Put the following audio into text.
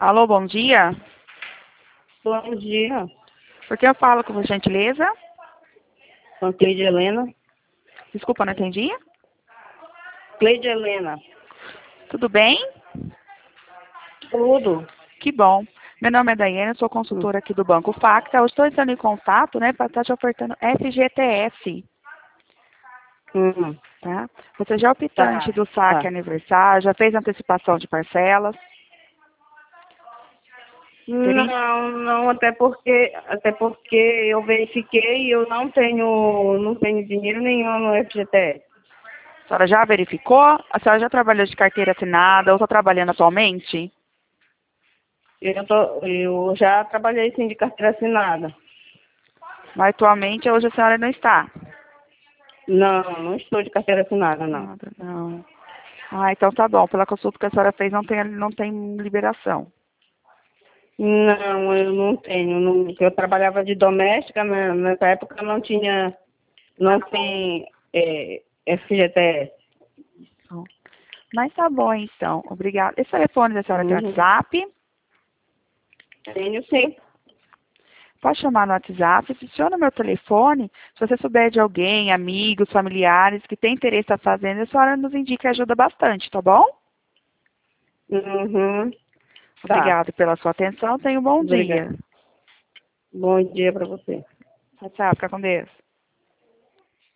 Alô, bom dia. Bom dia, Por que eu falo com gentileza? com Cleide Helena. Desculpa, não entendi. Cleide Helena, Tudo bem? tudo. Que bom. Meu nome é Daiane, sou consultora aqui do Banco Facta. Eu estou entrando em contato, né, para estar te ofertando FGTS, Hum, tá? Você já é optante tá, do saque tá. aniversário, já fez antecipação de parcelas? Teria- Não, até porque eu verifiquei e eu não tenho dinheiro nenhum no FGTS. A senhora já verificou? A senhora já trabalhou de carteira assinada ou está trabalhando atualmente? Eu já trabalhei sim de carteira assinada. Mas atualmente, hoje a senhora não está. Não estou de carteira assinada, não. Nada, não. Ah, então tá bom. Pela consulta que a senhora fez, não tem liberação. Não, eu não tenho. Eu trabalhava de doméstica, né? Nessa época não tem FGTS. Então, mas tá bom, então. Obrigada. Esse telefone da senhora tem Uhum. WhatsApp? Tenho sim. Pode chamar no WhatsApp. Adiciona meu telefone. Se você souber de alguém, amigos, familiares que tem interesse em estar fazendo, a senhora nos indica e ajuda bastante, tá bom? Uhum. Tá. Obrigada pela sua atenção. Tenha um bom Obrigada. dia. Bom dia para você. Tchau, tchau. Fica com Deus.